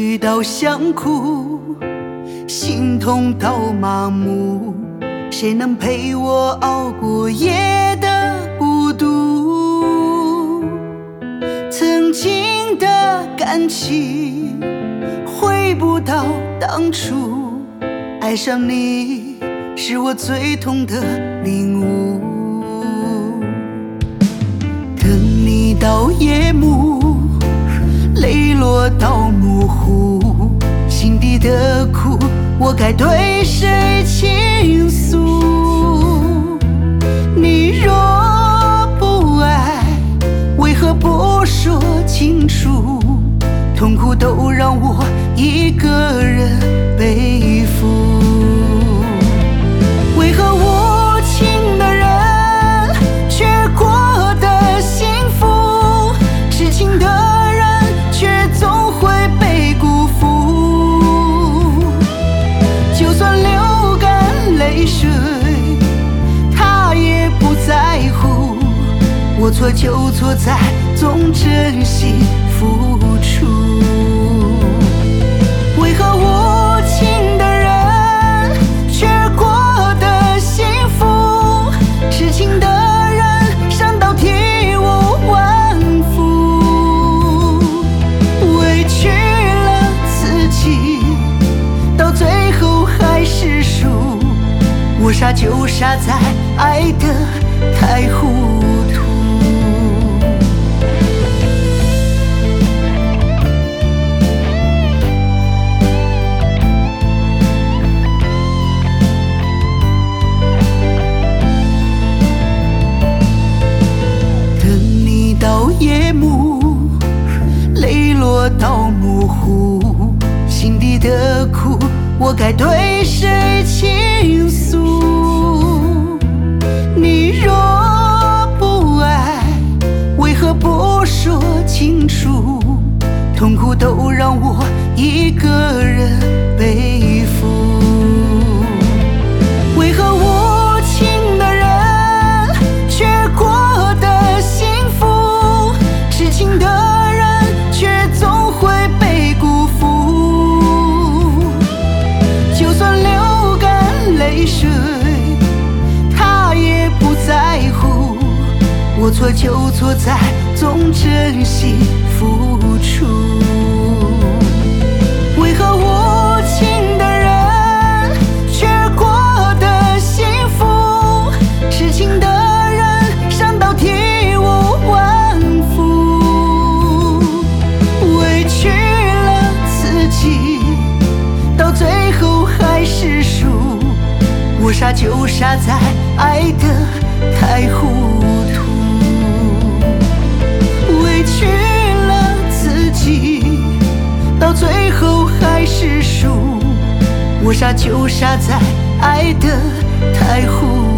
遇到想哭，心痛到麻木，谁能陪我熬过夜的孤独？曾经的感情回不到当初，爱上你是我最痛的领悟。等你到夜幕，泪落到模糊，心底的苦我该对谁倾诉？你若不爱，为何不说清楚？痛苦都让我一个人背负。为何无情的人却过得幸福？痴情的人却总会被辜负。就算流干泪水，他也不在乎。我错就错在总真心付出。为何无情的人却过得幸福？痴情的人伤到体无完肤。委屈了自己，到最后还是输。我傻就傻在爱得太糊涂。夜幕，泪落到模糊，心底的苦我该对谁倾诉？你若不爱，为何不说清楚？痛苦都让我一个人背负。为何无情的人却过得幸福？痴情的人却总会被辜负。就算流干泪水，他也不在乎。我错就错在总真心付出。为何无情的人却过得幸福？痴情的人伤到体无完肤。委屈了自己，到最后还是输。我傻就傻在爱得太糊涂。委屈了自己，到最后还是输。我傻就傻在爱得太糊涂。